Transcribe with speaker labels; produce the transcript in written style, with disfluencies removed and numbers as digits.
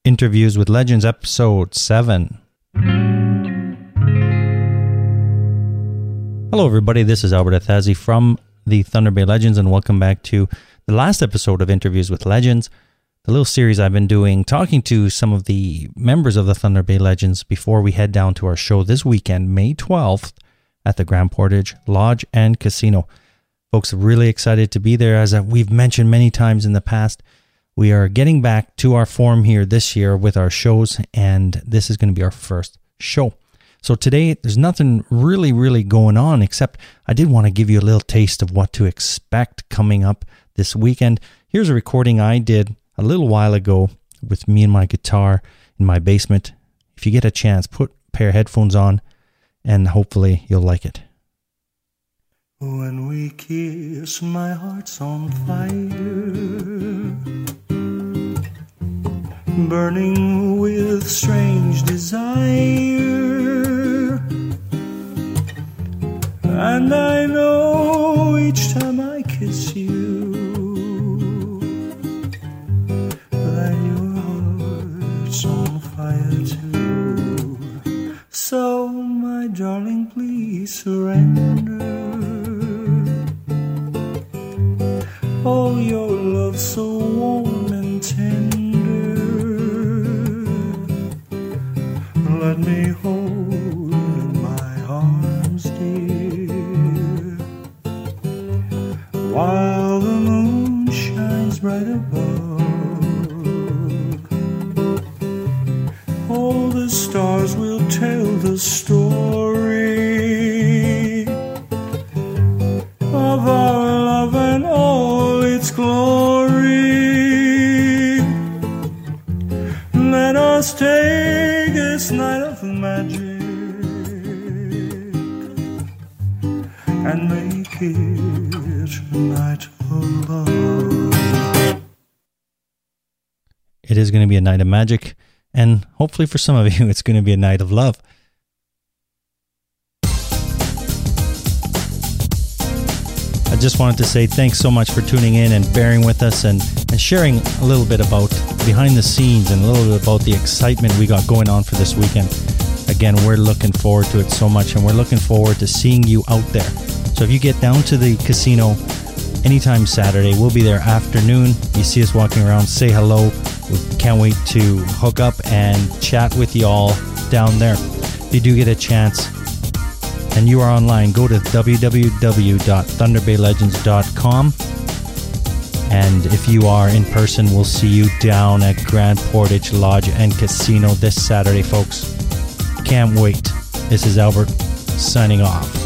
Speaker 1: Interviews with Legends, Episode 7. Hello, everybody. This is Albert Athazi from the Thunder Bay Legends, and welcome back to the last episode of Interviews with Legends, the little series I've been doing, talking to some of the members of the Thunder Bay Legends before we head down to our show this weekend, May 12th, at the Grand Portage Lodge and Casino. Folks, really excited to be there. As we've mentioned many times in the past, we are getting back to our form here this year with our shows, and this is going to be our first show. So today, there's nothing really going on, except I did want to give you a little taste of what to expect coming up this weekend. Here's a recording I did a little while ago with me and my guitar in my basement. If you get a chance, put a pair of headphones on, and hopefully you'll like it.
Speaker 2: When we kiss, my heart's on fire, burning with strange desire. And I know each time I kiss you that your heart's on fire too. So, my darling, please surrender. Oh, your love so warm and tender. Let me hold you in my arms, dear, while the moon shines bright above. All the stars will tell the story of our love and all its glory. Let us take this night of magic and make it a night of love.
Speaker 1: It is going to be a night of magic, and hopefully for some of you, it's going to be a night of love. I just wanted to say thanks so much for tuning in and bearing with us and sharing a little bit about behind the scenes and a little bit about the excitement we got going on for this weekend. Again, we're looking forward to it so much, and we're looking forward to seeing you out there. So if you get down to the casino anytime Saturday, we'll be there afternoon. You see us walking around, say hello. We can't wait to hook up and chat with you all down there. If you do get a chance and you are online, go to www.thunderbaylegends.com. And if you are in person, we'll see you down at Grand Portage Lodge and Casino this Saturday, folks. Can't wait. This is Albert signing off.